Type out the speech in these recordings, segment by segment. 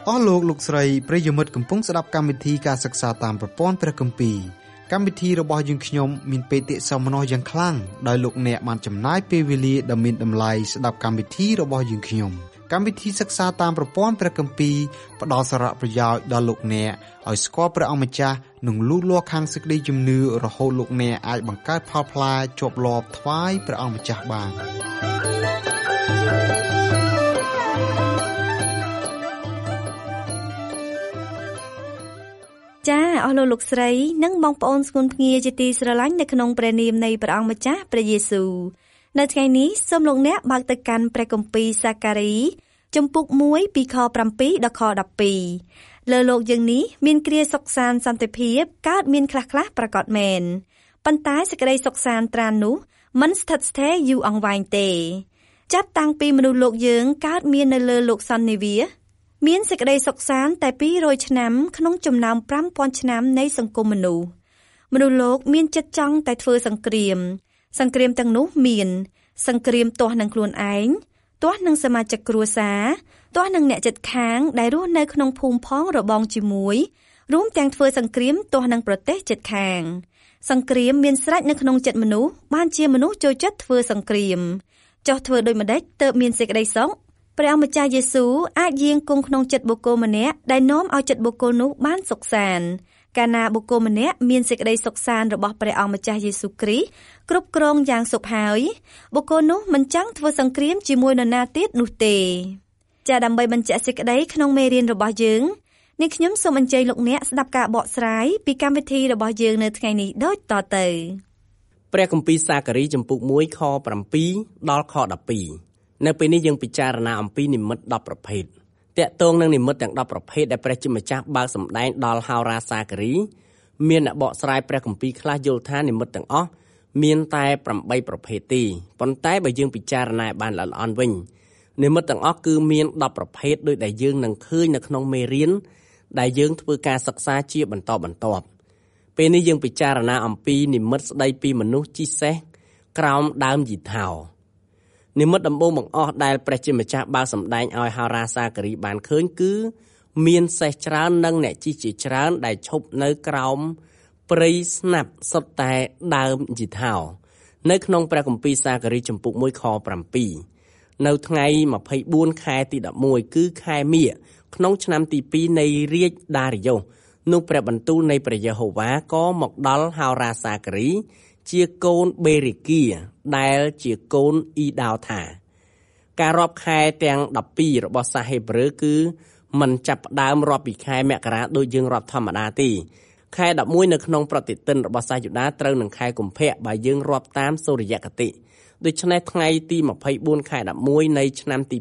អស់លោកលោកស្រីប្រិយមិត្តកំពុងស្ដាប់កម្មវិធីការសិក្សាតាមប្រព័ន្ធព្រះគម្ពីរកម្មវិធីរបស់យើងខ្ញុំមានបេតិសោមនស្សយ៉ាងខ្លាំងដោយលោកអ្នកបានចំណាយពេលវេលាដ៏មានតម្លៃស្ដាប់កម្មវិធីរបស់យើងខ្ញុំកម្មវិធីសិក្សាតាមប្រព័ន្ធព្រះគម្ពីរផ្ដល់សារៈប្រយោជន៍ដល់លោកអ្នកឲ្យស្គាល់ព្រះអង្គម្ចាស់និងលូតលាស់ខាងសេចក្តីជំនឿរហូតលោកអ្នកអាចបង្កើតផលផ្លែជាប់លាប់ថ្វាយព្រះអង្គម្ចាស់បានចាអស់លោកស្រីនិងបងប្អូនស្គនភ្ងាជាទីស្រឡាញ់នៅក្នុងព្រះនាមនៃព្រះអង្គម្ចាស់ព្រះយេស៊ូវនៅថ្ងៃនេះសូមលោកអ្នកបើកទៅកាន់ព្រះគម្ពីរសាការីជំពូក1ពីខ7ដល់ខ12លើលោកយើងនេះមានគ្រាសុខសាន្តសន្តិភាពកើតមានខ្លះៗប្រកបមែនប៉ុន្តែសេចក្តីសុខសាន្តត្រាននោះមិនស្ថិតស្ថេរយូរអង្វែងទេចាប់តាំងពីមនុស្សលោកយើងកើតមាននៅលើលោកសន្និវាមានសេចក្តីសុខសាន្តតែ200ឆ្នាំក្នុងចំណោម 5000 ឆ្នាំនៃសង្គមមនុស្សលោកមានចិត្តចង់តែធ្វើសង្គ្រាមទាំងនោះមានសង្គ្រាមទាស់នឹងខ្លួនឯងទាស់នឹងសមាជិកគ្រួសារទាស់នឹងអ្នកជិតខាងដែលរស់នៅក្នុងភូមិផងរបងជាមួយរួមទាំងធ្វើសង្គ្រាមទាស់នឹងប្រទេសជិតខាងសង្គ្រាមមានស្រេចនៅក្នុងចិត្តមនុស្សបានជាមនុស្សចូលចិត្តធ្វើសង្គ្រាមចោះធ្វើដូចម្ដេចទើបមានសេចក្តីសុខព្រះម្ចាស់យេស៊ូវអាចយាងគង់ក្នុងចិត្តបុគ្គលម្នាក់ដែលនាំឲ្យចិត្តបុគ្គលនោះបានសុខសាន្តកាលណាបុគ្គលម្នាក់មានសេចក្តីសុខសាន្តរបស់ព្រះអង្គម្ចាស់យេស៊ូវគ្រីស្ទគ្រប់គ្រងយ៉ាងសុខហើយបុគ្គលនោះមិនចង់ធ្វើសង្គ្រាមជាមួយនរណាទៀតនោះទេចាដើម្បីបញ្ជាក់សេចក្តីក្នុងមេរៀនរបស់យើងនេះខ្ញុំសូមអញ្ជើញលោកអ្នកស្ដាប់ការបកស្រាយពីកម្មវិធីរបស់យើងនៅថ្ងៃនេះដូចតទៅព្រះគម្ពីរសាការីជំពូក1ខ7ដល់ខ12នៅពេលនេះយើងពិចារណាអំពីនិមិត្ត10ប្រភេទតាក់ទងនឹងនិមិត្តទាំង10ប្រភេទដែលព្រះជាម្ចាស់បើកសម្ដែងដល់ហោរាសាការីមានអ្នកបកស្រាយព្រះគម្ពីរខ្លះយល់ថានិមិត្តទាំងអស់មានតែ8ប្រភេទទេប៉ុន្តែបើយើងពិចារណាបានល្អិតល្អន់វិញនិមិត្តទាំងអស់គឺមាន10ប្រភេទដោយដែលយើងនឹងឃើញនៅក្នុងមេរៀនដែលយើងធ្វើការសិក្សាជាបន្តបន្ទាប់ពេលនេះយើងពិចារណាអំពីនិមិត្តស្ដីពីមនុស្សជិះសេះក្រោមដើមយីថោនិមិត្តដំបូងបង្អស់ដែលព្រះជាម្ចាស់បើកសម្ដែងឲ្យហោរាសាការីបានឃើញគឺមានសេះច្រើននិងអ្នកជិះជាច្រើនដែលឈប់នៅក្រោមព្រៃស្នាប់សុទ្ធតែដើមយីថោនៅក្នុងព្រះគម្ពីរសាការីជំពូក1ខ7នៅថ្ងៃ24ខែទី11គឺខែមាឃក្នុងឆ្នាំទី2នៃរាជដារីយ៉ូសនោះព្រះបន្ទូលនៃព្រះយេហូវ៉ាក៏មកដល់ហោរាសាការីជាកូនបេរីគៀដែលជាកូនអ៊ីដោថាការរាប់ខែទាំង12របស់សាសហេប្រឺគឺមិនចាប់ផ្ដើមរាប់ពីខែមករាដូចយើងរាប់ធម្មតាទេខែ11នៅក្នុងប្រតិទិនរបស់សាសយូដាត្រូវនឹងខែកុម្ភៈបើយើងរាប់តាមសូរ្យគតិដូច្នេះថ្ងៃទី24ខែ11នៃឆ្នាំទី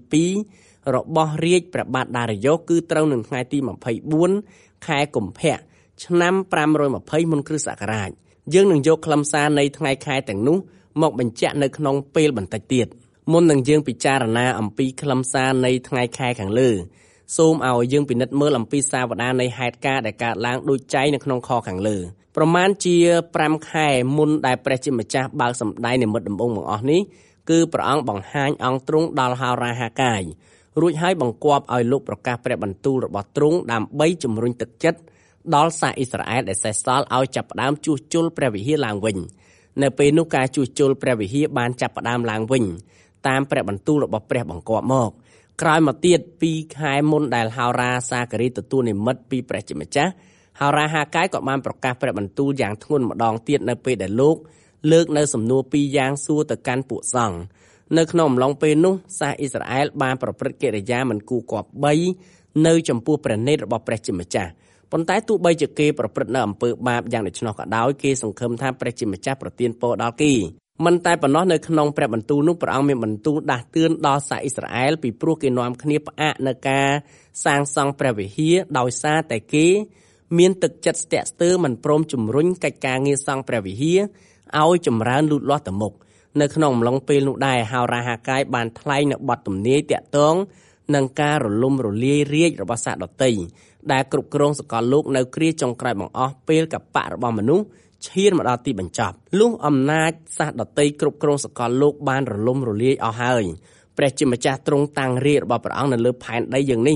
2របស់រាជព្រះបាទដារីយ៉ូសគឺត្រូវនឹងថ្ងៃទី24ខែកុម្ភៈឆ្នាំ520មុនគ្រិស្តសករាជយើងនឹងយកខ្លឹមសារនៃថ្ងៃខែទាំងនោះមកបញ្ជាក់នៅក្នុងពេលបន្តិចទៀតមុននឹងយើងពិចារណាអំពីខ្លឹមសារនៃថ្ងៃខែខាងលើសូមឲ្យយើងពិនិត្យមើលអំពីសាវតានៃហេតុការណ៍ដែលកើតឡើងដូចចែងនៅក្នុងខខាងលើប្រមាណជា5ខែមុនដែលព្រះជាម្ចាស់បើកសម្ដែងនិមិត្តដំបូងបង្អស់នេះគឺព្រះអង្គបង្ហាញអង្គទ្រង់ដល់ហោរាហាកាយរួចហើយបង្គាប់ឲ្យលោកប្រកាសព្រះបន្ទូលរបស់ទ្រង់ដើម្បីជំរុញទឹកចិត្តដល់សាសអ៊ីស្រាអែលដែលសេសសល់ឲ្យចាប់ផ្ដើមជួសជុលព្រះវិហារឡើងវិញនៅពេលនោះការជួសជុលព្រះវិហារបានចាប់ផ្ដើមឡើងវិញតាមព្រះបន្ទូលរបស់ព្រះបង្គាប់មកក្រោយមកទៀត2ខែមុនដែលហោរាសាការីទទួលនិមិត្តពីព្រះជាម្ចាស់ហោរាហាកាយក៏បានប្រកាសព្រះបន្ទូលយ៉ាងធ្ងន់ម្ដងទៀតនៅពេលដែលលោកលើកនៅសំណួរ2យ៉ាងសួរទៅកាន់ពួកសង្ឃនៅក្នុងអំឡុងពេលនោះសាសអ៊ីស្រាអែលបានប្រព្រឹត្តកិរិយាមិនគួរគប្បីនៅចំពោះព្រះនេតរបស់ព្រះជាម្ចាស់ប៉ុន្តែទោះបីជាគេប្រព្រឹត្តនៅអំពើបាបយ៉ាងដូច្នោះក៏ដោយគេសង្ឃឹមថាព្រះជាម្ចាស់ប្រទានពរដល់គេមិនតែប៉ុណ្ណោះនៅក្នុងព្រះបន្ទូលនោះព្រះអង្គមានបន្ទូលដាស់តឿនដល់សាសអ៊ីស្រាអែលពីព្រោះគេនាំគ្នាផ្អាកនៅការសាងសង់ព្រះវិហារដោយសារតែគេមានទឹកចិត្តស្ទាក់ស្ទើរមិនព្រមជំរុញកិច្ចការងារសង់ព្រះវិហារឲ្យចម្រើនលូតលាស់ទៅមុខនៅក្នុងអំឡុងពេលនោះដែរហោរាហាកាយបានថ្លែងនៅបទទំនាយតាក់ទងនឹងការរលំរលាយរាជរបស់សាសដតីដែលគ្រប់គ្រងសកលលោកនៅគ្រាចុងក្រោយបង្អស់ពេលកបៈរបស់មនុស្សឈានមកដល់ទីបញ្ចប់លុះអំណាចសាសដតីគ្រប់គ្រងសកលលោកបានរលំរលាយអស់ហើយព្រះជាម្ចាស់ទ្រង់តាំងរាជរបស់ព្រះអង្គនៅលើផែនដីយើងនេះ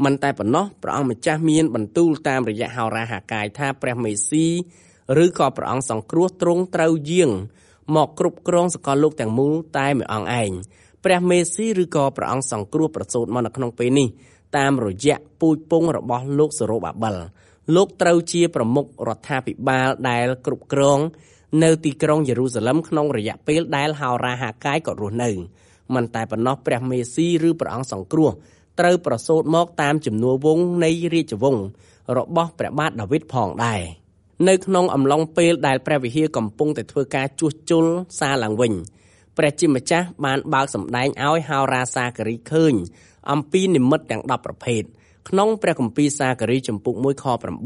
មិនតែប៉ុណ្ណោះព្រះអង្គម្ចាស់មានបន្ទូលតាមរយៈហោរាហាកាយថាព្រះមេស៊ីឬក៏ព្រះអង្គសង្គ្រោះទ្រង់ត្រូវយាងមកគ្រប់គ្រងសកលលោកទាំងមូលតែមួយអង្គឯងព្រះមេស៊ីឬក៏ព្រះអង្គសង្គ្រោះប្រសូតមកនៅក្នុងពេលនេះតាមរយៈពូជពងរបស់លោកសេរូបាបិលលោកត្រូវជាប្រមុខរដ្ឋាភិបាលដែលគ្រប់គ្រងនៅទីក្រុងយេរូសាឡឹមក្នុងរយៈពេលដែលហោរាហាកាយក៏រស់នៅមិនតែប៉ុណ្ណោះព្រះមេស៊ីឬព្រះអង្គសង្គ្រោះត្រូវប្រសូតមកតាមជំនួសវង្សនៃរាជវង្សរបស់ព្រះបាទដាវីតផងដែរនៅក្នុងអំឡុងពេលដែលព្រះវិហារកំពុងតែធ្វើការជួសជុលសារឡើងវិញព្រះជាម្ចាស់បានបើកសម្ដែងឲ្យហោរាសាការីឃើញអំពីនិមិត្តទាំង10ប្រភេទក្នុងព្រះគម្ពីរសាការីចំពុក1ខ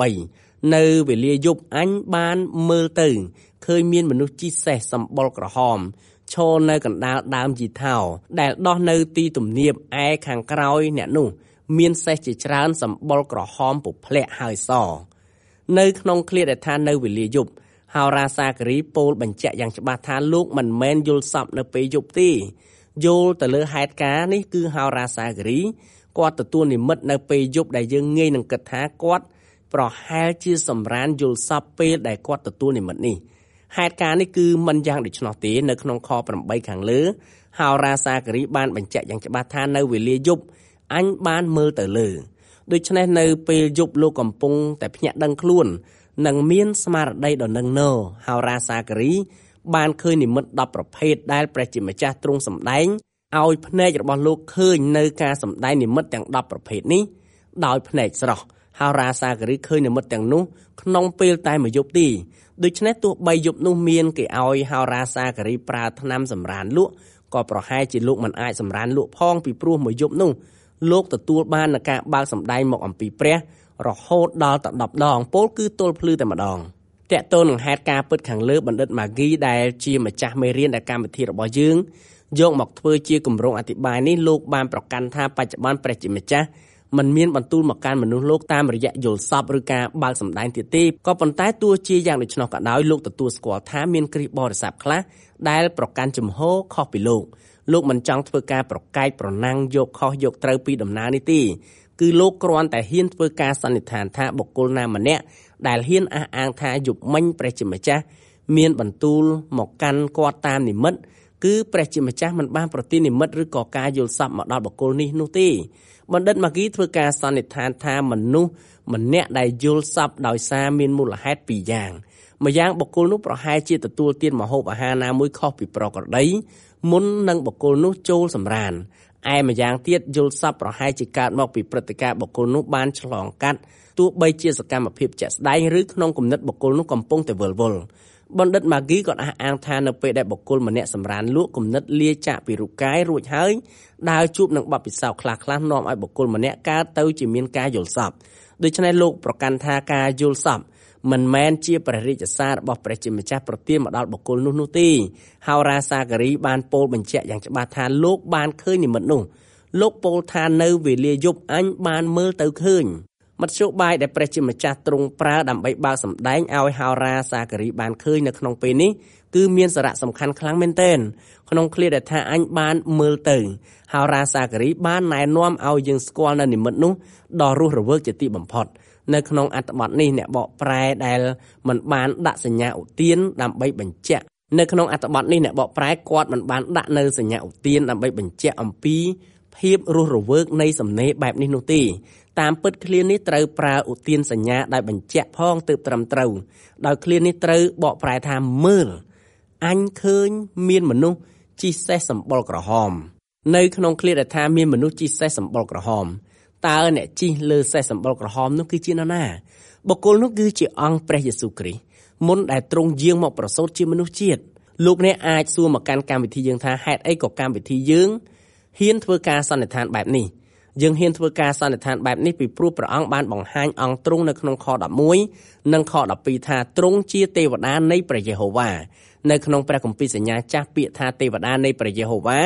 8នៅវេលាយប់អញបានមើលទៅឃើញមានមនុស្សជិះសេះសម្បុរក្រហមឈរនៅកណ្ដាលដើមជីថោដែលដោះនៅទីទំនាបឯខាងក្រោយអ្នកនោះមានសេះជាច្រើនសម្បុរក្រហមពុផ្លាក់ហើយសនៅក្នុងឃ្លាដែលថានៅវេលាយប់ហោរាសាការីពោលបញ្ជាក់យ៉ាងច្បាស់ថាលោកមិនមែនយល់សប្តិនៅពេលយប់ទេយល់ទៅលើហេតុការណ៍នេះគឺហោរាសាការីគាត់ទទួលនិមិត្តនៅពេលយប់ដែលយើងងាយនឹងគិតថាគាត់ប្រហែលជាសម្រានយល់សប្តិពេលដែលគាត់ទទួលនិមិត្តនេះហេតុការណ៍នេះគឺមិនយ៉ាងដូច្នោះទេនៅក្នុងខ8ខាងលើហោរាសាការីបានបញ្ជាក់យ៉ាងច្បាស់ថានៅវេលាយប់អញបានមើលទៅលើដូច្នេះនៅពេលយប់លោកកំពុងតែភ្ញាក់ដឹងខ្លួននិងមានស្មារតីដ៏នឹងនហោរាសាការីបានឃើញនិមិត្ត10ប្រភេទដែលព្រះជាម្ចាស់ទ្រង់សម្ដែងឲ្យភ្នែករបស់លោកឃើញនៅការសម្ដែងនិមិត្តទាំង10ប្រភេទនេះដោយភ្នែកស្រស់ហោរាសាការីឃើញនិមិត្តទាំងនោះក្នុងពេលតែមួយយប់ទេដូច្នេះទោះបីយប់នោះមានគេឲ្យហោរាសាការីប្រើថ្នាំសម្រានលក់ក៏ប្រហែលជាលោកមិនអាចសម្រានលក់ផងពីព្រោះមួយយប់នោះលោកទទួលបាននូវការបើកសម្ដែងមកអំពីព្រះរហូតដល់ដល់10ដងពោលគឺទល់ភ្លឺតែម្ដងតាក់ទងនឹងហេតុការណ៍ពិតខាងលើបណ្ឌិតម៉ាហ្គីដែលជាម្ចាស់មេរៀនដែលកម្មវិធីរបស់យើងយកមកធ្វើជាគម្រោងអធិប្បាយនេះលោកបានប្រកាន់ថាបច្ចុប្បន្នព្រះជាម្ចាស់មិនមានបន្ទូលមកកាន់មនុស្សលោកតាមរយៈយល់សប្តិឬការបើកសម្ដែងទៀតទេក៏ប៉ុន្តែទោះជាយ៉ាងដូច្នោះក៏ដោយលោកទទួលស្គាល់ថាមានគ្រីស្ទបរិស័ទខ្លះដែលប្រកាន់ជំហរខុសពីលោកមិនចង់ធ្វើការប្រកែកប្រណាំងយកខុសយកត្រូវពីដំណើរនេះទេគឺលោកគ្រាន់តែហ៊ានធ្វើការសន្និដ្ឋានថាបុគ្គលណាម្នាក់ដែលហ៊ានអះអាងថាយប់មិញព្រះជាម្ចាស់មានបន្ទូលមកកាន់គាត់តាមនិមិត្តគឺព្រះជាម្ចាស់មិនបានប្រទាននិមិត្តឬក៏ការយល់សប្តិមកដល់បុគ្គលនេះនោះទេបណ្ឌិតម៉ាហ្គីធ្វើការសន្និដ្ឋានថាមនុស្សម្នាក់ដែលយល់សប្តិដោយសារមានមូលហេតុពីរយ៉ាងម្យ៉ាងបុគ្គលនោះប្រហែលជាទទួលទានម្ហូបអាហារណាមួយខុសពីប្រក្រតីមុននឹងបុគ្គលនោះចូលសម្រានឯម្យ៉ាងទៀតយល់សប្តិប្រហែលជាកើតមកពីព្រឹត្តិការណ៍បុគ្គលនោះបានឆ្លងកាត់ទោះបីជាសកម្មភាពជាក់ស្ដែងឬក្នុងគំនិតបុគ្គលនោះកំពុងតែវិលវល់បណ្ឌិតម៉ាហ្គីក៏អះអាងថានៅពេលដែលបុគ្គលម្នាក់សម្រានលក់គំនិតលាចាកពីរូបកាយរួចហើយដើរជួបនឹងបទពិសោធន៍ខ្លះៗនាំឲ្យបុគ្គលម្នាក់កើតទៅជាមានការយល់សប្តិដូច្នេះលោកប្រកាន់ថាការយល់សប្តិមិនមែនជាព្រះរាជសាររបស់ព្រះជាម្ចាស់ប្រទានមកដល់បុគ្គលនោះទេហោរាសាការីបានពោលបញ្ជាក់យ៉ាងច្បាស់ថាលោកបានឃើញនិមិត្តនោះលោកពោលថានៅវេលាយប់អញបានមើលទៅឃើញមធ្យោបាយដែលព្រះជាម្ចាស់ទ្រង់ប្រើដើម្បីបើកសម្ដែងឲ្យហោរាសាការីបានឃើញនៅក្នុងពេលនេះគឺមានសារៈសំខាន់ខ្លាំងមែនទែនក្នុងឃ្លាដែលថាអញបានមើលទៅហោរាសាការីបានណែនាំឲ្យយើងស្គាល់នៅនិមិត្តនោះដ៏រស់រវើកជាទីបំផុតនៅក្នុងអត្ថបទនេះអ្នកបកប្រែដែលមិនបានដាក់សញ្ញាឧទានដើម្បីបញ្ជាក់នៅក្នុងអត្ថបទនេះអ្នកបកប្រែគាត់មិនបានដាក់នៅសញ្ញាឧទានដើម្បីបញ្ជាក់អំពីភាពរស់រវើកនៃសំណេរបែបនេះនោះទេតាមពិតឃ្លានេះត្រូវប្រើឧទានសញ្ញាដោយបញ្ជាក់ផងទើបត្រឹមត្រូវដោយឃ្លានេះត្រូវបកប្រែថាមើលអញឃើញមានមនុស្សជិះសេះសម្បុរក្រហមនៅក្នុងឃ្លាដែលថាមានមនុស្សជិះសេះសម្បុរក្រហមតើអ្នកជិះលើសេះសម្បុរក្រហមនោះគឺជានរណាបុគ្គលនោះគឺជាអង្គព្រះយេស៊ូវគ្រីស្ទមុនដែលទ្រង់យាងមកប្រសូតជាមនុស្សជាតិលោកអ្នកអាចសួរមកកាន់កម្មវិធីយើងថាហេតុអីក៏កម្មវិធីយើងហ៊ានធ្វើការសន្និដ្ឋានបែបនេះយើងហ៊ានធ្វើការសន្និដ្ឋានបែបនេះពីព្រោះព្រះអង្គបានបង្ហាញអង្គទ្រង់នៅក្នុងខ11និងខ12ថាទ្រង់ជាទេវតានៃព្រះយេហូវ៉ានៅក្នុងព្រះគម្ពីរសញ្ញាចាស់ពាក្យថាទេវតានៃព្រះយេហូវ៉ា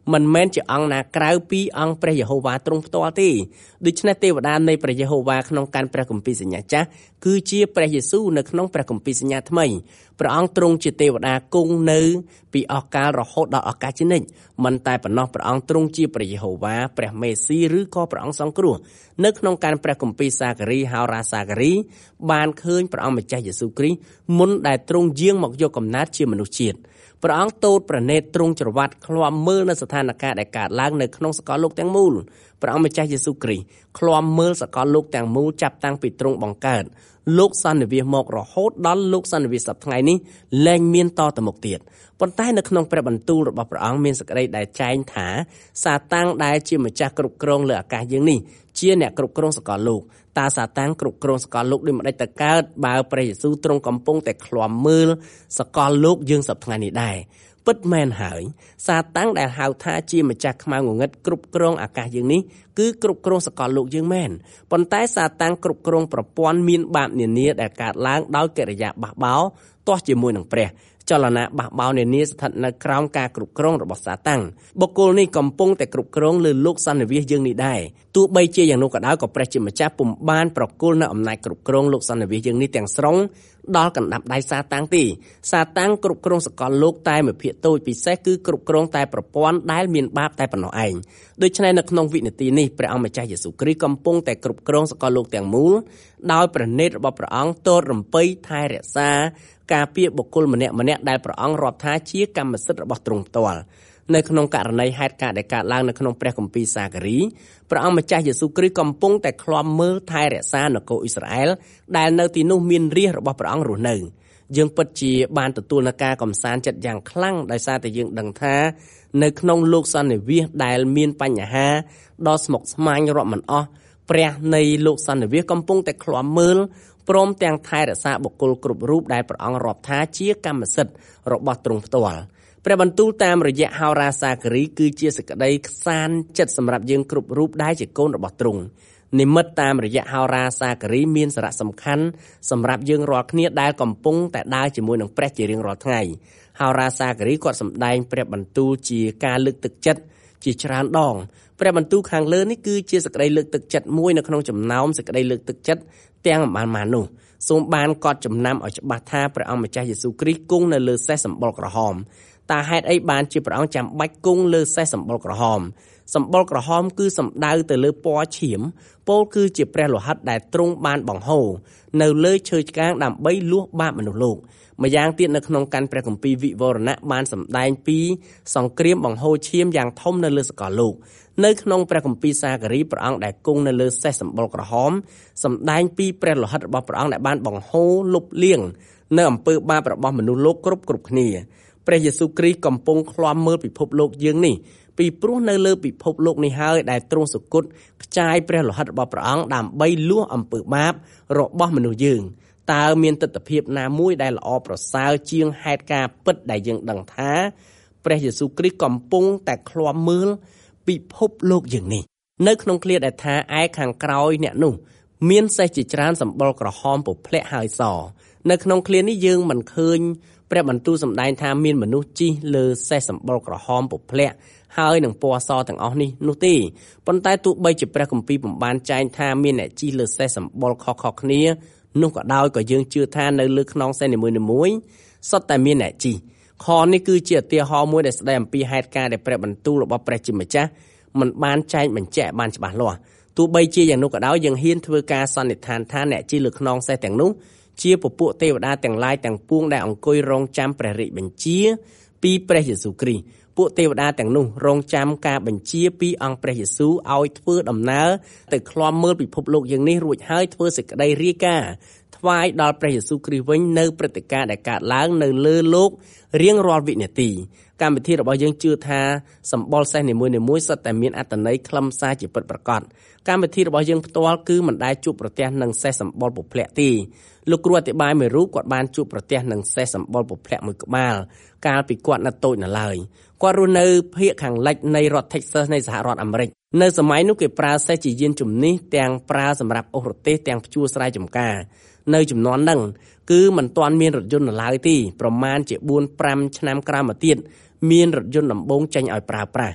មិនមែនជាអង្គណាក្រៅពីអង្គព្រះយេហូវ៉ាទ្រង់ផ្ទាល់ទេដូច្នេះទេវតានៃព្រះយេហូវ៉ាក្នុងកាន់ព្រះគម្ពីរសញ្ញាចាស់គឺជាព្រះយេស៊ូវនៅក្នុងព្រះគម្ពីរសញ្ញាថ្មីព្រះអង្គទ្រង់ជាទេវតាគង់នៅពីអស់កាលរហូតដល់ឱកាសជានិច្ចមិនតែប៉ុណ្ណោះព្រះអង្គទ្រង់ជាព្រះយេហូវ៉ាព្រះមេស៊ីឬក៏ព្រះអង្គសង្គ្រោះនៅក្នុងកាន់ព្រះគម្ពីរសាការីហោរាសាការីបានឃើញព្រះអង្គម្ចាស់យេស៊ូវគ្រីស្ទមុនដែលទ្រង់យាងមកយកកំណើតជាមនុស្សជាតិព្រះអង្គទតព្រះនេត្រទ្រង់ច្រវាត់ឃ្លាំមើលនៅស្ថានភាពដែលកើតឡើងនៅក្នុងសកលលោកទាំងមូលព្រះអង្គម្ចាស់យេស៊ូវគ្រីស្ទឃ្លាំមើលសកលលោកទាំងមូលចាប់តាំងពីទ្រង់បង្កើតលោកសន្និវាសមករហូតដល់លោកសន្និវាសសប្តាហ៍នេះលែងមានតទៅមុខទៀតប៉ុន្តែនៅក្នុងព្រះបន្ទូលរបស់ព្រះអង្គមានសេចក្តីដែលចែងថាសាតាំងដែលជាម្ចាស់គ្រប់គ្រងលើអាកាសយើងនេះជាអ្នកគ្រប់គ្រងសកលលោកតើសាតាំងគ្រប់គ្រងសកលលោកដូចម្តេចទៅកើតបើព្រះយេស៊ូវទ្រង់កំពុងតែឃ្លាំមើលសកលលោកយើងសប្តាហ៍នេះដែរពិតមែនហើយសាតាំងដែលហៅថាជាម្ចាស់ខ្មៅងងឹតគ្រប់គ្រងអាកាសយើងនេះគឺគ្រប់គ្រងសកលលោកយើងមែនប៉ុន្តែសាតាំងគ្រប់គ្រងប្រព័ន្ធមានបាបនានាដែលកើតឡើងដោយកិរិយាបះបោរទាស់ជាមួយនឹងព្រះចលនាបះបោរនានាស្ថិតនៅក្រោមការគ្រប់គ្រងរបស់សាតាំងបុគ្គលនេះកំពុងតែគ្រប់គ្រងលើលោកសន្និវាសយើងនេះដែរទោះបីជាយ៉ាងនោះក៏ដោយក៏ព្រះជាម្ចាស់ពុំបានប្រគល់នៅអំណាចគ្រប់គ្រងលោកសន្និវាសយើងនេះទាំងស្រុងដល់កណ្ដាប់ដៃសាតាំងទេសាតាំងគ្រប់គ្រងសកលលោកតែមួយភាគតូចពិសេសគឺគ្រប់គ្រងតែប្រព័ន្ធដែលមានបាបតែប៉ុណ្ណោះឯងដូច្នេះនៅក្នុងវិនាទីនេះព្រះអង្គម្ចាស់យេស៊ូវគ្រីស្ទកំពុងតែគ្រប់គ្រងសកលលោកទាំងមូលដោយព្រះនេត្ររបស់ព្រះអង្គទតរំពៃថែរក្សាការពារបុគ្គលម្នាក់ៗដែលព្រះអង្គរាប់ថាជាកម្មសិទ្ធិរបស់ទ្រង់ផ្ទាល់នៅក្នុងករណីហេតុការណ៍ដែលកើតឡើងនៅក្នុងព្រះគម្ពីរសាការីព្រះអង្គម្ចាស់យេស៊ូវគ្រីស្ទកំពុងតែឃ្លាំមើលថែរក្សានគរអ៊ីស្រាអែលដែលនៅទីនោះមានរាជរបស់ព្រះអង្គរស់នៅយើងពិតជាបានទទួលនូវការកំសាន្តចិត្តយ៉ាងខ្លាំងដោយសារតែយើងដឹងថានៅក្នុងលោកសន្និវាសដែលមានបញ្ហាដ៏ស្មុគស្មាញរាប់មិនអស់ព្រះនៃលោកសន្និវាសកំពុងតែឃ្លាំមើលព្រមទាំងថែរក្សាបុគ្គលគ្រប់រូបដែលព្រះអង្គរាប់ថាជាកម្មសិទ្ធិរបស់ទ្រង់ផ្ទាល់ព្រះបន្ទូលតាមរយៈហោរាសាការីគឺជាសេចក្តីខ្សាន្តចិត្តសម្រាប់យើងគ្រប់រូបដែលជាកូនរបស់ទ្រង់និមិត្តតាមរយៈហោរាសាការីមានសារៈសំខាន់សម្រាប់យើងរាល់គ្នាដែលកំពុងតែដើរជាមួយនឹងព្រះជារៀងរាល់ថ្ងៃហោរាសាការីគាត់សម្ដែងព្រះបន្ទូលជាការលើកទឹកចិត្តជាច្រើនដងព្រះបន្ទូលខាងលើនេះគឺជាសេចក្តីលើកទឹកចិត្តមួយនៅក្នុងចំណោមសេចក្តីលើកទឹកចិត្តទាំងប៉ុន្មាននោះសូមបានកត់ចំណាំឲ្យច្បាស់ថាព្រះអង្គម្ចាស់យេស៊ូវគ្រីស្ទគង់នៅលើសេះសម្បុរក្រហមតើហេតុអីបានជាព្រះអង្គចាំបាច់គង់លើសេះសម្បុរក្រហមសម្បុរក្រហមគឺសំដៅទៅលើពណ៌ឈាមពោលគឺជាព្រះលោហិតដែលទ្រង់បានបង្ហូរនៅលើឈើឆ្កាងដើម្បីលួសបាបមនុស្សលោកម្យ៉ាងទៀតនៅក្នុងកាន់ព្រះគម្ពីរវិវរណៈបានសម្ដែងពីសង្គ្រាមបង្ហូរឈាមយ៉ាងធំនៅលើសកលលោកនៅក្នុងព្រះគម្ពីរសាការីព្រះអង្គដែលគង់នៅលើសេះសម្បុរក្រហមសម្ដែងពីព្រះលោហិតរបស់ព្រះអង្គដែលបានបង្ហូរលុបលាងនៅអំពើបាបរបស់មនុស្សលោកគ្រប់គ្នាព្រះយេស៊ូវគ្រីស្ទកំពុងឃ្លាំមើលពិភពលោកយើងនេះពីព្រោះនៅលើពិភពលោកនេះហើយដែលទ្រង់សុគតខ្ចាយព្រះលោហិតរបស់ព្រះអង្គដើម្បីលួសអំពើបាបរបស់មនុស្សយើងតើមានទិដ្ឋភាពណាមួយដែលល្អប្រសើរជាងហេតុការណ៍ពិតដែលយើងដឹងថាព្រះយេស៊ូវគ្រីស្ទកំពុងតែឃ្លាំមើលពិភពលោកយើងនេះនៅក្នុងឃ្លាដែលថាឯខាងក្រោយអ្នកនោះមានសេះជាច្រើនសម្បុរក្រហមពភ្លាក់ហើយសនៅក្នុងឃ្លានេះយើងមិនឃើញព្រះបន្ទូលសម្ដែងថាមានមនុស្សជិះលើសេះសម្បុរក្រហមពភ្លាក់ហើយនឹងពណ៌សទាំងអស់នេះនោះទេប៉ុន្តែទោះបីជាព្រះគម្ពីរពុំបានចែងថាមានអ្នកជិះលើសេះសម្បុរខុសៗគ្នានោះក៏ដោយក៏យើងជឿថានៅលើខ្នងសេះនីមួយៗសុទ្ធតែមានអ្នកជិះខនេះគឺជាឧទាហរណ៍មួយដែលស្ដីអំពីហេតុការណ៍ដែលព្រះបន្ទូលរបស់ព្រះជាម្ចាស់មិនបានចែកបញ្ជាក់បានច្បាស់លាស់ទោះបីជាយ៉ាងនោះក៏ដោយយើងហ៊ានធ្វើការសន្និដ្ឋានថាអ្នកជិះលើខ្នងសេះទាំងនោះជាពពួកទេវតាទាំងឡាយទាំងពួងដែលអង្គុយរងចាំព្រះរាជបញ្ជាពីព្រះយេស៊ូវគ្រីស្ទពួកទេវតាទាំងនោះរងចាំការបញ្ជាពីអង្គព្រះយេស៊ូវឲ្យធ្វើដំណើរទៅឃ្លាំមើលពិភពលោកយ៉ាងនេះរួចហើយធ្វើសេចក្តីរាយការណ៍ថ្វាយដល់ព្រះយេស៊ូវគ្រីស្ទវិញនៅព្រឹត្តិការណ៍ដែលកើតឡើងនៅលើលោករៀងរាល់វិនាទីកម្មវិធីរបស់យើងជឿថាសម្បុរសេះនីមួយៗសុទ្ធតែមានអត្ថន័យខ្លឹមសារជាពិតប្រាកដកម្មវិធីរបស់យើងផ្ទាល់គឺមិនដែលជួបប្រទះនឹងសេះសម្បុរពភ្លាក់ទេលោកគ្រូអធិប្បាយមួយរូបគាត់បានជួបប្រទះនឹងសេះសម្បុរពភ្លាក់មួយក្បាលកាលពីគាត់នៅតូចនៅឡើយគាត់រស់នៅភាគខាងលិចនៃរដ្ឋ Texas នៃសហរដ្ឋអាមេរិកនៅសម័យនោះគេប្រើសេះជាយានជំនិះទាំងប្រើសម្រាប់អូសរទេសទាំងព្យួរស្រែចម្ការនៅចំនួនហ្នឹងគឺមិនទាន់មានរថយន្តនៅឡើយទេប្រមាណជា 4-5 ឆ្នាំក្រោយមកទៀតមានរថយន្តដំបូងចេញឲ្យប្រើប្រាស់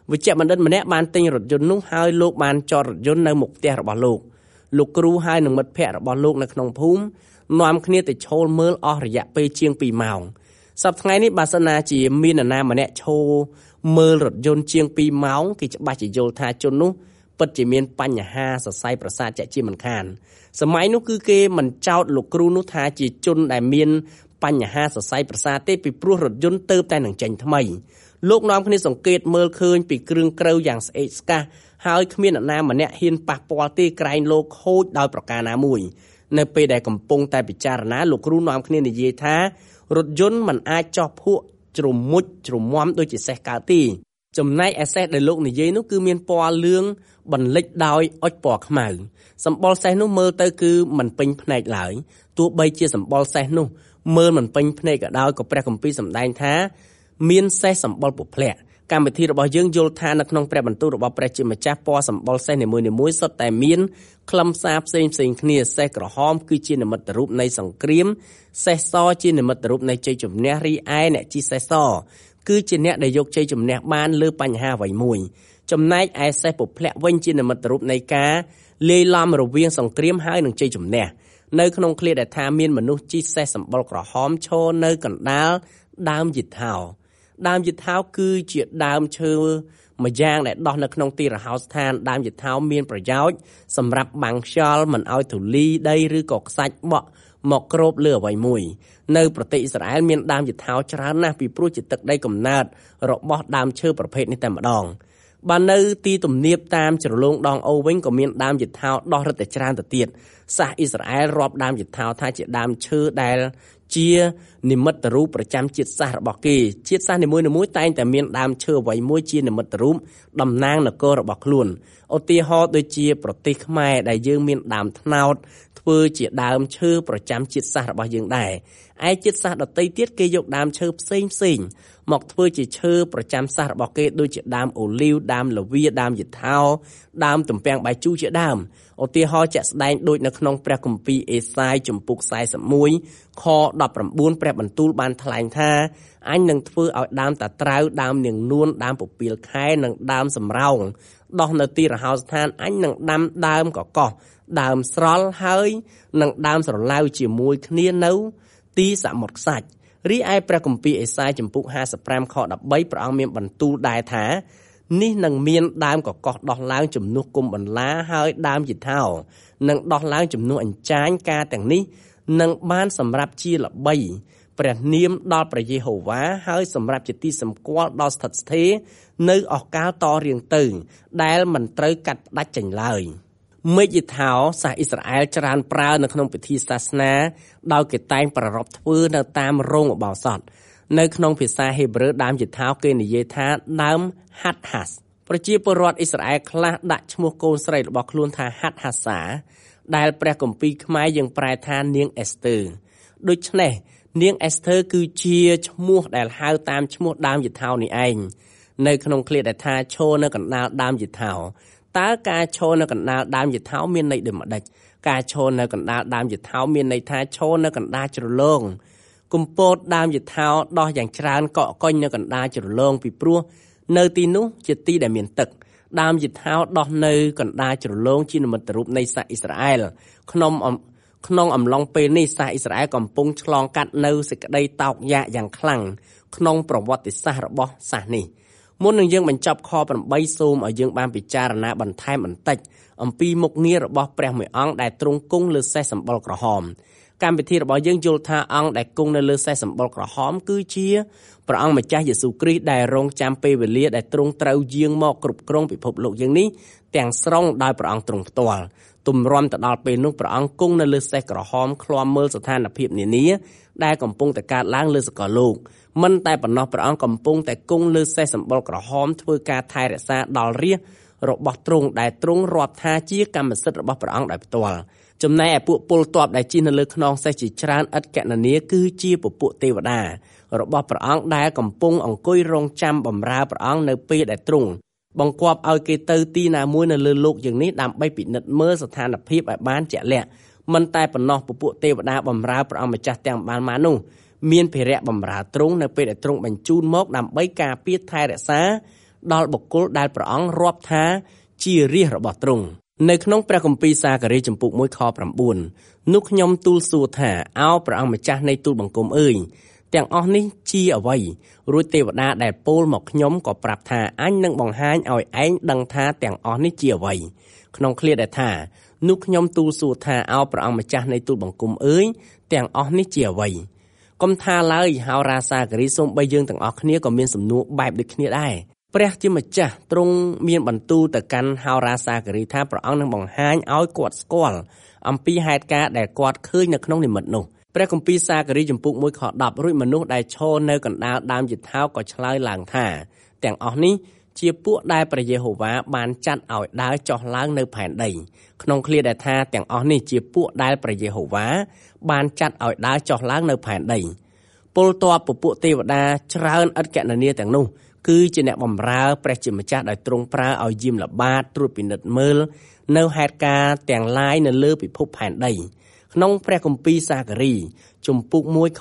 វិជ្ជបណ្ឌិតម្នាក់បានទិញរថយន្តនោះហើយលោកបានចតរថយន្តនៅមុខផ្ទះរបស់លោកគ្រូហើយនឹងមិត្តភ័ក្តិរបស់លោកនៅក្នុងភូមិនាំគ្នាទៅឈរមើលអស់រយៈពេលជាង2ម៉ោងសប្តាហ៍ថ្ងៃនេះបើសិនណាជាមាននរណាម្នាក់ឈរមើលរថយន្តជាង2ម៉ោងគេច្បាស់ជាយល់ថាជននោះពិតជាមានបញ្ហាសរសៃប្រសាទជាក់ជាមិនខានសម័យនោះគឺគេមិនចោទលោកគ្រូនោះថាជាជនដែលមានបញ្ហាសរសៃប្រសាទទេពីព្រោះរថយន្តទៅតែនឹងចេញថ្មីលោកនាំគ្នាសង្កេតមើលឃើញពីគ្រឿងក្រៅយ៉ាងស្អេកស្កះហើយគ្មានអ្នកណាម្នាក់ហ៊ានប៉ះពាល់ទេក្រែងលោកខូចដោយប្រការណាមួយនៅពេលដែលកំពុងតែពិចារណាលោកគ្រូនាំគ្នានិយាយថារថយន្តមិនអាចចោះភក់ជ្រមុជជ្រមុំដូចជាសេះកើតទេចំណែកឯសេះដែលលោកនិយាយនោះគឺមានពណ៌លឿងបន្លិចដោយអុចពណ៌ខ្មៅសម្បុរសេះនោះមើលទៅគឺមិនពេញភ្នែកឡើយទោះបីជាសម្បុរសេះនោះមើលមិនពេញភ្នែកក៏ដោយក៏ព្រះគម្ពីរសម្ដែងថាមានសេះសម្បុរពុភ្លាក់កម្មវិធីរបស់យើងយល់ថានៅក្នុងព្រះបន្ទូលរបស់ព្រះជាម្ចាស់ពណ៌សម្បុរសេះនីមួយៗសុទ្ធតែមានខ្លឹមសារផ្សេងៗគ្នាសេះក្រហមគឺជានិមិត្តរូបនៃសង្គ្រាមសេះសជានិមិត្តរូបនៃជ័យជំនះរីឯអ្នកជិះសេះសគឺជាអ្នកដែលយកជ័យជំនះបានលើបញ្ហាអ្វីមួយចំណែកឯសេះពុភ្លាក់វិញជានិមិត្តរូបនៃការលាយឡំរវាងសង្គ្រាមហើយនិងជ័យជំនះនៅក្នុងឃ្លាដែលថាមានមនុស្សជិះសេះសម្បុរក្រហមឈរនៅកណ្ដាលដើមយិថោគឺជាដើមឈើមួយយ៉ាងដែលដោះនៅក្នុងទីរហោស្ថានដើមយិថោមានប្រយោជន៍សម្រាប់បាំងខ្យល់មិនឲ្យធូលីដីឬក៏ខ្សាច់បក់មកគ្របលើអ្វីមួយនៅប្រទេសអ៊ីស្រាអែលមានដើមយិថោច្រើនណាស់ពីព្រោះជាទឹកដីកំណើតរបស់ដើមឈើប្រភេទនេះតែម្ដងបាននៅទីទំនាបតាមជ្រលងដងអូវិញក៏មានដើមយិថោដោះរឹតតែច្រើនទៅទៀតសាសអ៊ីស្រាអែលរាប់ដើមយិថោថាជាដើមឈើដែលជានិមិត្តរូបប្រចាំជាតិសាសន៍របស់គេជាតិសាសន៍នីមួយៗតែងតែមានដើមឈើអ្វីមួយជានិមិត្តរូបតំណាងនគររបស់ខ្លួនឧទាហរណ៍ដូចជាប្រទេសខ្មែរដែលយើងមានដើមត្នោតធ្វើជាដើមឈើប្រចាំជាតិសាសន៍របស់យើងដែរឯជាតិសាសន៍ដទៃទៀតគេយកដើមឈើផ្សេងមកធ្វើជាឈើប្រចាំសាសន៍របស់គេដូចជាដើមអូលីវដើមលាវីដើមយិថោដើមទំពាំងបាយជូរជាដើមឧទាហរណ៍ជាក់ស្ដែងដូចនៅក្នុងព្រះគម្ពីរអេសាយជំពូក41ខ19ព្រះបន្ទូលបានថ្លែងថាអញនឹងធ្វើឲ្យដើមតាត្រាវដើមនាងនួនដើមពពាលខែនិងដើមសំរោងដោះនៅទីរហោស្ថានអញនឹងដាំដើមកកោះដើមស្រល់ហើយនឹងដើមស្រឡៅជាមួយគ្នានៅទីសមុទ្រខ្សាច់រីឯព្រះគម្ពីរអេសាយជំពូក55ខ13ព្រះអង្គមានបន្ទូលដែរថានេះនឹងមានដើមកកោះដោះឡើងជំនួសគុំបន្លាហើយដើមយិថោនឹងដោះឡើងជំនួសអញ្ចាញការទាំងនេះនឹងបានសម្រាប់ជាល្បីព្រះនាមដល់ព្រះយេហូវ៉ាហើយសម្រាប់ជាទីសម្គាល់ដល់ស្ថិតស្ថេរនៅអស់កាលតរៀងទៅដែលមិនត្រូវកាត់ផ្ដាច់ចេញឡើយមេឃយិថោសាសអ៊ីស្រាអែលច្រើនប្រើនៅក្នុងពិធីសាសនាដោយគេតែងប្រារព្ធធ្វើនៅតាមរោងឧបោសថនៅក្នុងភាសាហេប្រឺដើមយិថោគេនិយាយថាដើមហាត់ហាសប្រជាពលរដ្ឋអ៊ីស្រាអែលខ្លះដាក់ឈ្មោះកូនស្រីរបស់ខ្លួនថាហាត់ហាសាដែលព្រះគម្ពីរខ្មែរយើងប្រែថានាងអេស្ទើដូច្នេះនាងអេស្ទើគឺជាឈ្មោះដែលហៅតាមឈ្មោះដើមយិថោនេះឯងនៅក្នុងឃ្លាដែលថាឈរនៅកណ្ដាលដើមយិថោតើការឈរនៅកណ្ដាលដើមយិថោមានន័យដូចម្ដេចការឈរនៅកណ្ដាលដើមយិថោមានន័យថាឈរនៅកណ្ដាលជ្រលងគុម្ពោតដើមយិថោដោះយ៉ាងច្រើនកក់កុញនៅកណ្ដាលជ្រលងពីព្រោះនៅទីនោះជាទីដែលមានទឹកដើមយិថោដោះនៅកណ្ដាលជ្រលងជានិមិត្តរូបនៃសាសអ៊ីស្រាអែលក្នុងអំឡុងពេលនេះសាសអ៊ីស្រាអែលកំពុងឆ្លងកាត់នៅសេចក្តីតោកយ៉ាកយ៉ាងខ្លាំងក្នុងប្រវត្តិសាស្ត្ររបស់សាសនេះមុននឹងយើងបញ្ចប់ខ8សូមឲ្យយើងបានពិចារណាបន្ថែមបន្តិចអំពីមុខងាររបស់ព្រះមួយអង្គដែលទ្រង់គង់លើសេះសម្បុរក្រហមកម្មវិធីរបស់យើងយល់ថាអង្គដែលគង់នៅលើសេះសម្បុរក្រហមគឺជាព្រះអង្គម្ចាស់យេស៊ូវគ្រីស្ទដែលរងចាំពេលវេលាដែលទ្រង់ត្រូវយាងមកគ្រប់គ្រងពិភពលោកយើងនេះទាំងស្រុងដោយព្រះអង្គទ្រង់ផ្ទាល់ទម្រាំទៅដល់ពេលនោះព្រះអង្គគង់នៅលើសេះក្រហមឃ្លាំមើលស្ថានភាពនានាដែលកំពុងតែកើតឡើងលើសកលលោកមិនតែប៉ុណ្ណោះព្រះអង្គកំពុងតែគង់លើសេះសម្បុរក្រហមធ្វើការថែរក្សាដល់រាជរបស់ទ្រង់ដែលទ្រង់រាប់ថាជាកម្មសិទ្ធិរបស់ព្រះអង្គដោយផ្ទាល់ចំណែកឯពួកពលទ័ពដែលជិះនៅលើខ្នងសេះជាច្រើនឥតកណនាគឺជាពពួកទេវតារបស់ព្រះអង្គដែលកំពុងអង្គុយរង់ចាំបម្រើព្រះអង្គនៅពេលដែលទ្រង់បង្គាប់ឲ្យគេទៅទីណាមួយនៅលើលោកយ៉ាងនេះដើម្បីពិនិត្យមើលស្ថានភាពឲ្យបានជាក់លាក់មិនតែប៉ុណ្ណោះពពួកទេវតាបម្រើព្រះអង្គម្ចាស់ទាំងបានមកនោះមានភារៈបម្រើទ្រង់នៅពេលដែលទ្រង់បញ្ជូនមកដើម្បីការពារថែរក្សាដល់បុគ្គលដែលព្រះអង្គរាប់ថាជារាជរបស់ទ្រង់នៅក្នុងព្រះគម្ពីរសាការីចំពុក1ខ9នោះខ្ញុំទូលសួរថាអោព្រះអង្គម្ចាស់នៃទូលបង្គំអើយទាំងអស់នេះជាអ្វីរួចទេវតាដែលពោលមកខ្ញុំក៏ប្រាប់ថាអញនឹងបង្ហាញឲ្យឯងដឹងថាទាំងអស់នេះជាអ្វីក្នុងឃ្លាដែលថានោះខ្ញុំទូលសួរថាអោព្រះអង្គម្ចាស់នៃទូលបង្គំអើយទាំងអស់នេះជាអ្វីកុំថាឡើយហោរាសាការីសូម្បីយើងទាំងអស់គ្នាក៏មានសំណួរបែបដូចគ្នាដែរព្រះជាម្ចាស់ទ្រង់មានបន្ទូលទៅកាន់ហោរាសាការីថាព្រះអង្គនឹងបង្ហាញឲ្យគាត់ស្គាល់អំពីហេតុការណ៍ដែលគាត់ឃើញនៅក្នុងនិមិត្តនោះព្រះគម្ពីរសាការីចំពុក1ខ10រួចមនុស្សដែលឈរនៅកណ្ដាលដើមយិថោក៏ឆ្លើយឡើងថាទាំងអស់នេះជាពួកដែលព្រះយេហូវ៉ាបានចាត់ឲ្យដើរចុះឡើងនៅផែនដីក្នុងឃ្លាដែលថាទាំងអស់នេះជាពួកដែលព្រះយេហូវ៉ាបានចាត់ឲ្យដើរចុះឡើងនៅផែនដីពលទ័ពពពួកទេវតាច្រើនឥតកណនាទាំងនោះគឺជាអ្នកបម្រើព្រះជាម្ចាស់ដោយទ្រង់ប្រើឲ្យយាមល្បាតត្រួតពិនិត្យមើលនៅហេតុការណ៍ទាំងឡាយនៅលើពិភពផែនដីក្នុងព្រះគម្ពីរសាការីជំពូក1ខ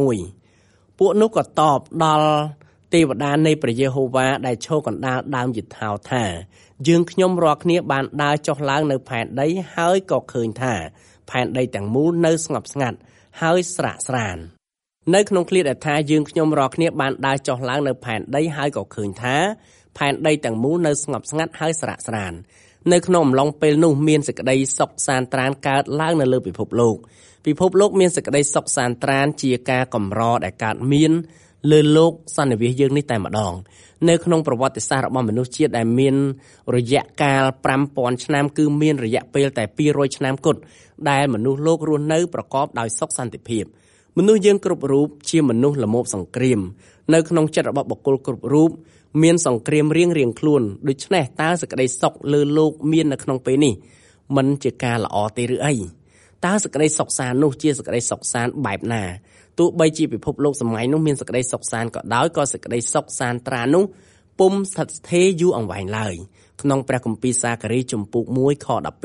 11ពួកនោះក៏តបដល់ទេវតានៃព្រះយេហូវ៉ាដែលឈរកណ្ដាលដើមយិថោថាយើងខ្ញុំរាល់គ្នាបានដើរចុះឡើងនៅផែនដីហើយក៏ឃើញថាផែនដីទាំងមូលនៅស្ងប់ស្ងាត់ហើយស្រាកស្រាននៅក្នុងឃ្លាដែលថាយើងខ្ញុំរាល់គ្នាបានដើរចុះឡើងនៅផែនដីហើយក៏ឃើញថាផែនដីទាំងមូលនៅស្ងប់ស្ងាត់ហើយស្រាកស្រាននៅក្នុងអំឡុងពេលនោះមានសេចក្តីសុខសានត្រានកើតឡើងនៅលើពិភពលោកមានសេចក្តីសុខសានត្រានជាការកម្រដែលកើតមានលើលោកសន្និវាសយើងនេះតែម្ដងនៅក្នុងប្រវត្តិសាស្ត្ររបស់មនុស្សជាតិដែលមានរយៈកាល 5000 ឆ្នាំគឺមានរយៈពេលតែ200ឆ្នាំគត់ដែលមនុស្សលោករស់នៅប្រកបដោយសុខសន្តិភាពមនុស្សយើងគ្រប់រូបជាមនុស្សល្មមសង្គ្រាមនៅក្នុងចិត្តរបស់បុគ្គលគ្រប់រូបមានសង្គ្រាមរៀងខ្លួនដូច្នេះតើសេចក្តីសុខលើលោកមាននៅក្នុងពេលនេះមិនជាការល្អទេឬអីតើសេចក្តីសុខសាន្តនោះជាសេចក្តីសុខសាន្តបែបណាទោះបីជាពិភពលោកសម័យនោះមានសេចក្តីសុខសាន្តក៏ដោយក៏សេចក្តីសុខសាន្តត្រានោះពុំស្ថិតស្ថេរយូរអង្វែងឡើយក្នុងព្រះគម្ពីរសាការីជំពូក1ខ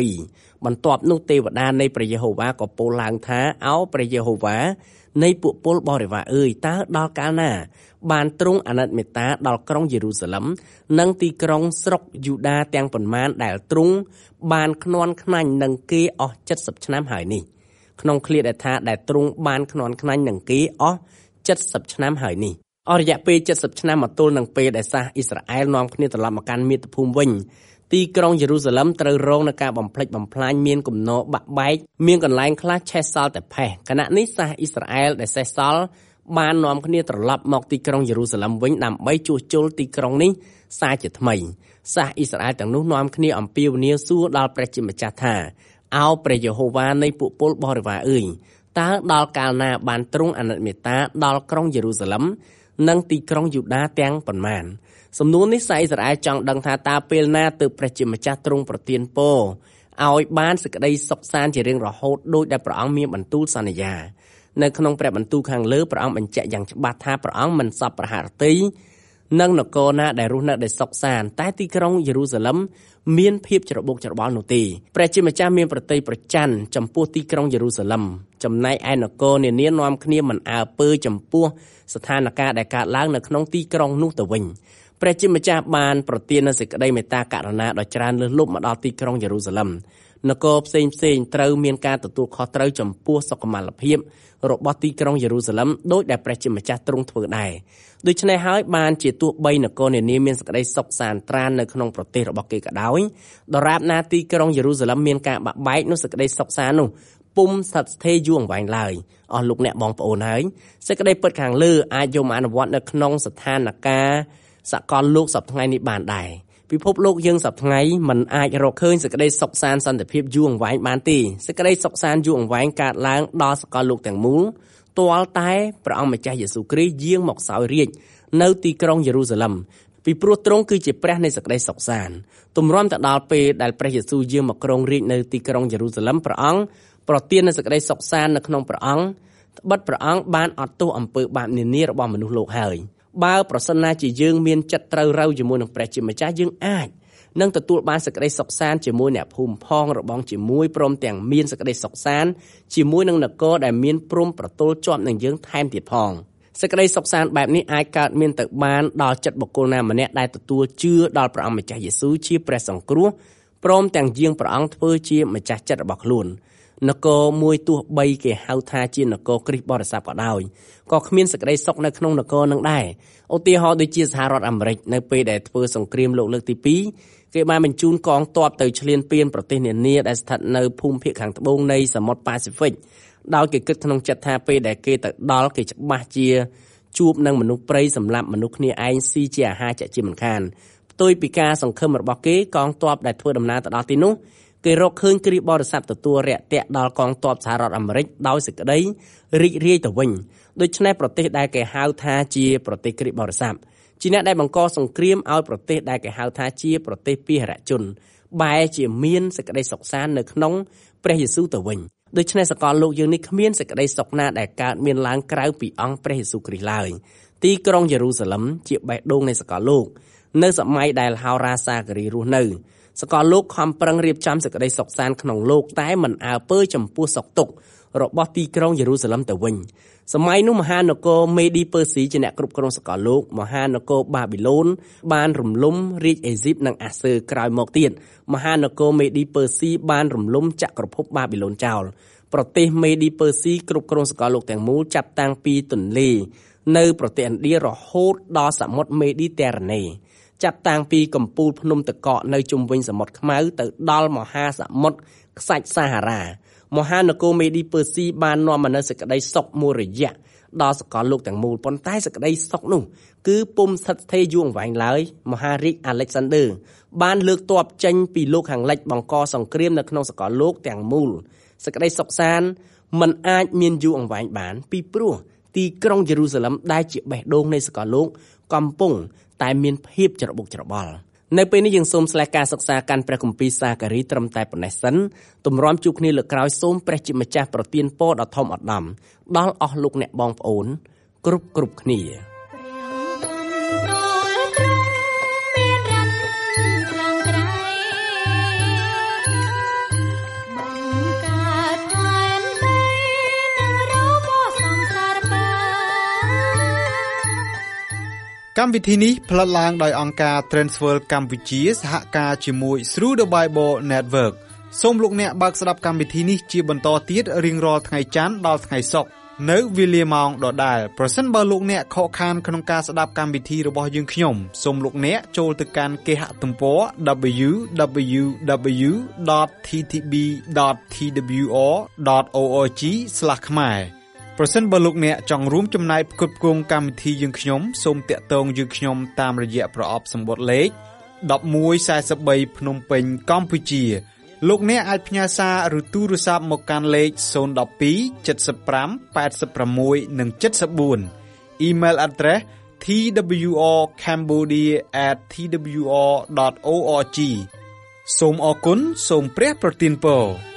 12បន្ទាប់នោះទេវតានៃព្រះយេហូវ៉ាក៏ពោលឡើងថាអោព្រះយេហូវ៉ានៃពួកពលបរិវារអើយតើដល់កាលណាបានទ្រង់អាណិតមេត្តាដល់ក្រុងយេរូសាឡិមនិងទីក្រុងស្រុកយូដាទាំងប៉ុន្មានដែលទ្រង់បានខ្នាន់ខ្នាញ់នឹងគេអស់70ឆ្នាំហើយនេះក្នុងឃ្លាដែលថាដែលទ្រង់បានខ្នាន់ខ្នាញ់នឹងគេអស់70ឆ្នាំហើយនេះអស់រយៈពេល70ឆ្នាំមកទល់នឹងពេលដែលសាសអ៊ីស្រាអែលនាំគ្នាត្រឡប់មកកាន់មាតុភូមិវិញទីក្រុងយេរូសាឡិមត្រូវរងនឹងការបំផ្លិចបំផ្លាញមានគំនរបាក់បែកមានកន្លែងខ្លះឆេះសល់តែផេះខណៈនេះសាសអ៊ីស្រាអែលដែលសេះសល់បាននាំគ្នាត្រឡប់មកទីក្រុងយេរូសាឡិមវិញដើម្បីជួសជុលទីក្រុងនេះសាជាថ្មីសាសអ៊ីស្រាអែលទាំងនោះនាំគ្នាអំពាវនាវសួរដល់ព្រះជាម្ចាស់ថាអោព្រះយេហូវ៉ានៃពួកពលបរិវារអើយតើដល់កាលណាបានទ្រង់អាណិតមេត្តាដល់ក្រុងយេរូសាឡិមនិងទីក្រុងយូដាទាំងប៉ុន្មានសំណួរនេះសាសអ៊ីស្រាអែលចង់ដឹងថាតើពេលណាទើបព្រះជាម្ចាស់ទ្រង់ប្រទានពរឲ្យបានសេចក្តីសុខសាន្តជារៀងរហូតដោយដែលព្រះអង្គមានបន្ទូលសន្យានៅក្នុងព្រះបន្ទូលខាងលើព្រះអង្គបញ្ជាក់យ៉ាងច្បាស់ថាព្រះអង្គមិនសពប្រហារតីនិងនគរណាដែលរស់នៅដោយសុខសាន្តតែទីក្រុងយេរូសាឡិមមានភាពច្របូកច្របល់នោះទេព្រះជាម្ចាស់មានប្រតិប្រច័ណ្ឌចំពោះទីក្រុងយេរូសាឡិមចំណែកឯនគរនានានាំគ្នាមិនអើពើចំពោះស្ថានភាពដែលកើតឡើងនៅក្នុងទីក្រុងនោះទៅវិញព្រះជាម្ចាស់បានប្រទាននូវសេចក្តីមេត្តាករុណាដ៏ច្រើនលើសលប់មកដល់ទីក្រុងយេរូសាឡិមនគរផ្សេងត្រូវមានការទទួលខុសត្រូវចំពោះសុខុមាលភាពរបស់ទីក្រុងយេរូសាឡិមដោយដែលព្រះជាម្ចាស់ទ្រង់ធ្វើដែរដូច្នេះហើយបានជាទោះបីនគរនានាមានសេចក្តីសុខសាន្តត្រាននៅក្នុងប្រទេសរបស់គេក៏ដោយដរាបណាទីក្រុងយេរូសាឡិមមានការបាក់បែកនោះសេចក្តីសុខសាន្តនោះពុំស្ថិតស្ថេរយូរអង្វែងឡើយអស់លោកអ្នកបងប្អូនហើយសេចក្តីពិតខាងលើអាចយកមកអនុវត្តនៅក្នុងស្ថានភាពសកលលោកសប្តាហ៍ថ្ងៃនេះបានដែរពិភពលោកយើងសប្តាហ៍ថ្ងៃមិនអាចរកឃើញសេចក្តីសុខសាន្តសន្តិភាពយូរអង្វែងបានទេសេចក្តីសុខសាន្តយូរអង្វែងកើតឡើងដល់សកលលោកទាំងមូលទាល់តែព្រះអង្គម្ចាស់យេស៊ូវគ្រីស្ទយាងមកសោយរាជ្យនៅទីក្រុងយេរូសាឡិមពីព្រោះទ្រង់គឺជាព្រះនៃសេចក្តីសុខសាន្តទម្រាំទៅដល់ពេលដែលព្រះយេស៊ូវយាងមកគ្រងរាជ្យនៅទីក្រុងយេរូសាឡិមព្រះអង្គប្រទាននូវសេចក្តីសុខសាន្តនៅក្នុងព្រះអង្គត្បិតព្រះអង្គបានអត់ទោសអំពើបាបនានារបស់មនុស្សលោកហើយបើប្រសិនណាជាយើងមានចិត្តត្រូវរូវជាមួយនឹងព្រះជាម្ចាស់យើងអាចនឹងទទួលបានសេចក្តីសុខសាន្តជាមួយអ្នកភូមិផងរបងជាមួយព្រមទាំងមានសេចក្តីសុខសាន្តជាមួយនឹងនគរដែលមានព្រំប្រទល់ជាប់នឹងយើងថែមទៀតផងសេចក្តីសុខសាន្តបែបនេះអាចកើតមានទៅបានដល់ចិត្តបុគ្គលណាម្នាក់ដែលទទួលជឿដល់ព្រះអង្គម្ចាស់យេស៊ូវជាព្រះសង្គ្រោះព្រមទាំងយាងព្រះអង្គធ្វើជាម្ចាស់ចិត្តរបស់ខ្លួននគរមួយទោះបីគេហៅថាជានគរគ្រីស្ទបរិស័ទក៏ដោយក៏គ្មានសេចក្តីសុខនៅក្នុងនគរនឹងដែរឧទាហរណ៍ដូចជាសហរដ្ឋអាមេរិកនៅពេលដែលធ្វើសង្គ្រាមលោកលើកទី2គេបានបញ្ជូនកងទ័ពទៅឈ្លានពានប្រទេសនានាដែលស្ថិតនៅភូមិភាគខាងត្បូងនៃសមុទ្រប៉ាស៊ីហ្វិកដោយគេគិតក្នុងចិត្តថាពេលដែលគេទៅដល់គេច្បាស់ជាជួបនឹងមនុស្សព្រៃសម្លាប់មនុស្សគ្នាឯងស៊ីជាអាហារជាក់ជាមិនខានផ្ទុយពីការសង្ឃឹមរបស់គេកងទ័ពដែលធ្វើដំណើរទៅដល់ទីនោះគេរកឃើញគ្រីស្ទបរិស័ទទទួលរាក់ទាក់ដល់កងទ័ពសហរដ្ឋអាមេរិកដោយសេចក្តីរីករាយទៅវិញដូច្នេះប្រទេសដែលគេហៅថាជាប្រទេសគ្រីស្ទបរិស័ទជាអ្នកដែលបង្កសង្គ្រាមឲ្យប្រទេសដែលគេហៅថាជាប្រទេសពាហរជនបែរជាមានសេចក្តីសុខសាន្តនៅក្នុងព្រះយេស៊ូវទៅវិញដូច្នេះសកលលោកយើងនេះគ្មានសេចក្តីសុខណាដែលកើតមានឡើងក្រៅពីអង្គព្រះយេស៊ូវគ្រីស្ទឡើយទីក្រុងយេរូសាឡឹមជាបេះដូងនៃសកលលោកនៅសម័យដែលហោរាសាការីរស់នៅសកលលោកខំប្រឹងរៀបចំសេចក្តីសុខសាន្តក្នុងលោកតែមិនអើពើចំពោះសុខទុក្ខរបស់ទីក្រុងយេរូសាឡឹមទៅវិញសម័យនោះមហានគរមេឌីពើស៊ីជាអ្នកគ្រប់គ្រងសកលលោកមហានគរបាប៊ីឡូនបានរំលំរាជអេស៊ីបនិងអាសឺក្រោយមកទៀតមហានគរមេឌីពើស៊ីបានរំលំចក្រភពបាប៊ីឡូនចោលប្រទេសមេឌីពើស៊ីគ្រប់គ្រងសកលលោកទាំងមូលចាប់តាំងពីទន្លេនៅប្រទេសឥណ្ឌារហូតដល់សមុទ្រមេឌីទែរ៉ាណេចាប់តាំងពីកំពូលភ្នំតកកនៅជុំវិញសមុទ្រខ្មៅទៅដល់មហាសមុទ្រខ្សាច់សាហារ៉ាមហានគរមេឌីពើស៊ីបាននាំមកនូវសេចក្តីសុខមួយរយៈដល់សកលលោកទាំងមូលប៉ុន្តែសេចក្តីសុខនោះគឺពុំស្ថិតស្ថេរយូរអង្វែងឡើយមហារាជអាឡិចសាន់ដឺបានលើកទ័ពចេញពីលោកខាងលិចបង្កសង្គ្រាមនៅក្នុងសកលលោកទាំងមូលសេចក្តីសុខសាន្តមិនអាចមានយូរអង្វែងបានពីព្រោះទីក្រុងយេរូសាឡឹមដែលជាបេះដូងនៃសកលលោកកំពុងតែមានភាពច្របូកច្របល់នៅពេលនេះយើងសូមស្លេះការសិក្សាកាន់ព្រះគម្ពីរសាការីត្រឹមតែប៉ុណ្ណេះសិនទម្រាំជួបគ្នាលើកក្រោយសូមព្រះជាម្ចាស់ប្រទានពរដ៏ធំឧត្តមដល់អស់លោកអ្នកបងប្អូនគ្រប់គ្នាកម្មវិធីនេះផ្លាត់ឡើងដោយអង្គការ Transworld កម្ពុជាសហការជាមួយ Through the Bible Network សូមលោកអ្នកបើកស្ដាប់កម្មវិធីនេះជាបន្តទៀតរៀងរាល់ថ្ងៃច័ន្ទដល់ថ្ងៃសុក្រនៅវេលាម៉ោងដដែលប្រសិនបើលោកអ្នកខកខានក្នុងការស្ដាប់កម្មវិធីរបស់យើងខ្ញុំសូមលោកអ្នកចូលទៅកាន់គេហទំព័រ www.ttb.twr.org/ ខ្មែរប្រសិនបើលោកអ្នកចង់រួមចំណែកផ្គត់ផ្គង់កម្មវិធីយើងខ្ញុំសូមតាក់ទងយើងខ្ញុំតាមរយៈប្រអប់សម្បត្តិលេខ1143ភ្នំពេញកម្ពុជាលោកអ្នកអាចផ្ញើសារឬទូរស័ព្ទមកកាន់លេខ012 75 86 និង 74 Email address twrcambodia@twr.org សូមអរគុណសូមព្រះប្រទានពរ